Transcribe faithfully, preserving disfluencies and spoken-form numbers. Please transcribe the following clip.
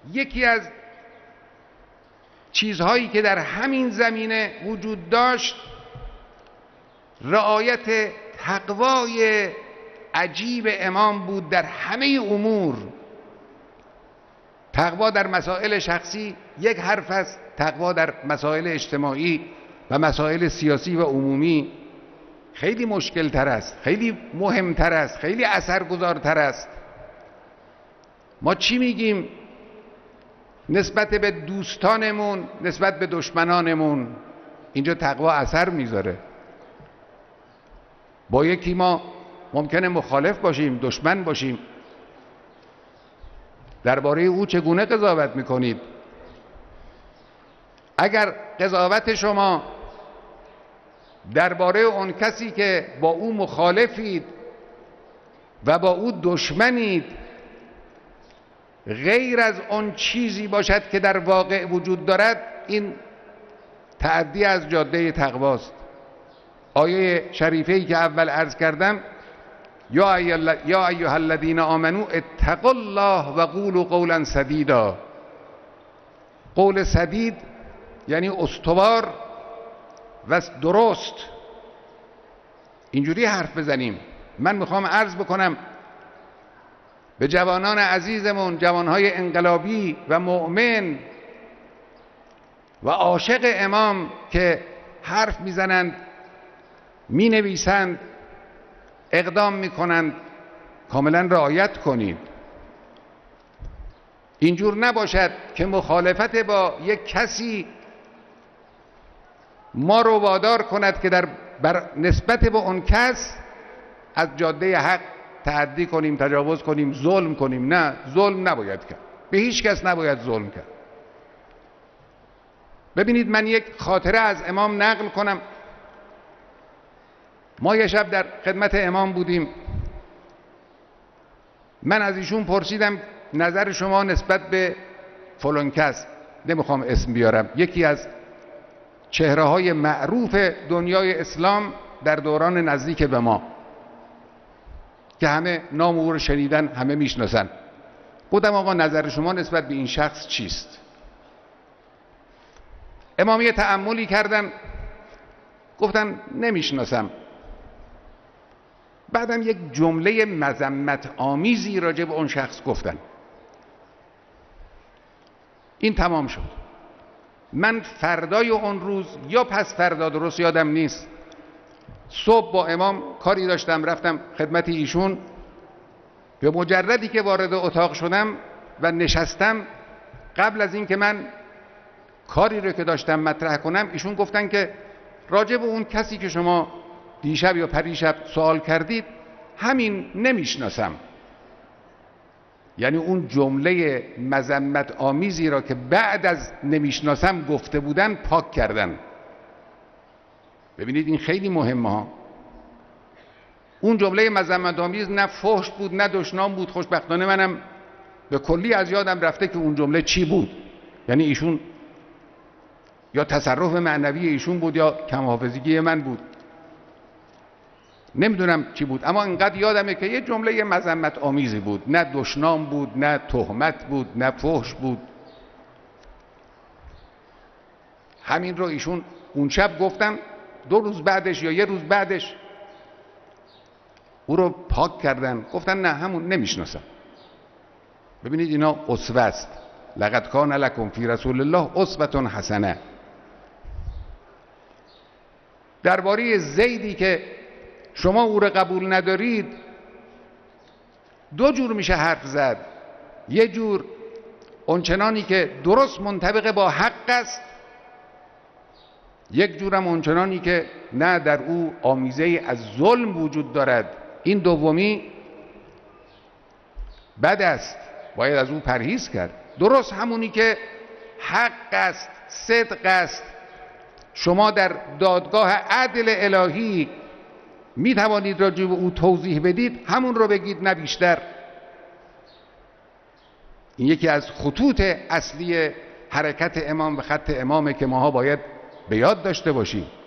یکی از چیزهایی که در همین زمینه وجود داشت رعایت تقوای عجیب امام بود در همه امور. تقوا در مسائل شخصی یک حرف است، تقوا در مسائل اجتماعی و مسائل سیاسی و عمومی خیلی مشکل تر است، خیلی مهمتر است، خیلی اثرگذارتر است. ما چی میگیم نسبت به دوستانمون، نسبت به دشمنانمون؟ اینجا تقوا اثر میذاره. با یکی ما ممکنه مخالف باشیم، دشمن باشیم، درباره او چگونه قضاوت میکنید؟ اگر قضاوت شما درباره اون کسی که با او مخالفید و با او دشمنید غیر از اون چیزی باشد که در واقع وجود دارد، این تعدی از جاده تقواست. آیه شریفه‌ای که اول عرض کردم، یا ایها الذین آمنوا اتقوا الله و قولوا قولا سدیدا. قول سدید یعنی استوار و درست. اینجوری حرف بزنیم. من میخوام عرض بکنم به جوانان عزیزمون، جوانهای انقلابی و مؤمن و عاشق امام که حرف میزنند، مینویسند، اقدام میکنند، کاملا رعایت کنید. اینجور نباشد که مخالفت با یک کسی ما رو وادار کند که در بر نسبت به اون کس از جاده حق تعدی کنیم، تجاوز کنیم، ظلم کنیم. نه، ظلم نباید کرد، به هیچ کس نباید ظلم کرد. ببینید، من یک خاطره از امام نقل کنم. ما یه شب در خدمت امام بودیم. من از ایشون پرسیدم نظر شما نسبت به فلان کس، نمیخوام اسم بیارم، یکی از چهره های معروف دنیای اسلام در دوران نزدیک به ما که همه نام او رو شنیدن، همه میشناسن. گفتم آقا نظر شما نسبت به این شخص چیست؟ امام یه تأملی کردن، گفتن نمیشناسم. بعدم یک جمله مذمت آمیزی راجع به اون شخص گفتن. این تمام شد. من فردای اون روز یا پس فردا، درست یادم نیست، صبح با امام کاری داشتم، رفتم خدمت ایشون. به مجردی که وارد اتاق شدم و نشستم، قبل از این که من کاری رو که داشتم مطرح کنم، ایشون گفتن که راجع به اون کسی که شما دیشب یا پریشب سوال کردید همین نمیشناسم. یعنی اون جمله مذمت آمیزی را که بعد از نمیشناسم گفته بودن پاک کردن. ببینید این خیلی مهمه ها. اون جمله مذمت آمیز نه فحش بود نه دشنام بود. خوشبختانه منم به کلی از یادم رفته که اون جمله چی بود. یعنی ایشون یا تصرف معنوی ایشون بود یا کم حافظگی من بود، نمیدونم چی بود، اما انقدر یادمه که یه جمله مذمت آمیزی بود. نه دشنام بود، نه تهمت بود، نه فحش بود. همین رو ایشون اون شب گفتن. دو روز بعدش یا یه روز بعدش او رو پاک کردن، گفتن نه همون نمیشناسم. ببینید اینا اسوه است. لقد کان لکم فی رسول الله اسوة حسنه. درباره زیدی که شما او را قبول ندارید دو جور میشه حرف زد. یه جور اونچنانی که درست منطبق با حق است، یک جورم اونچنانی که نه در او آمیزه از ظلم وجود دارد. این دومی بد است، باید از او پرهیز کرد. درست همونی که حق است، صدق است، شما در دادگاه عدل الهی می توانید راجع به او توضیح بدید، همون رو بگید، نه بیشتر. این یکی از خطوط اصلی حرکت امام و خط امامه که ماها باید به یاد داشته باشیم.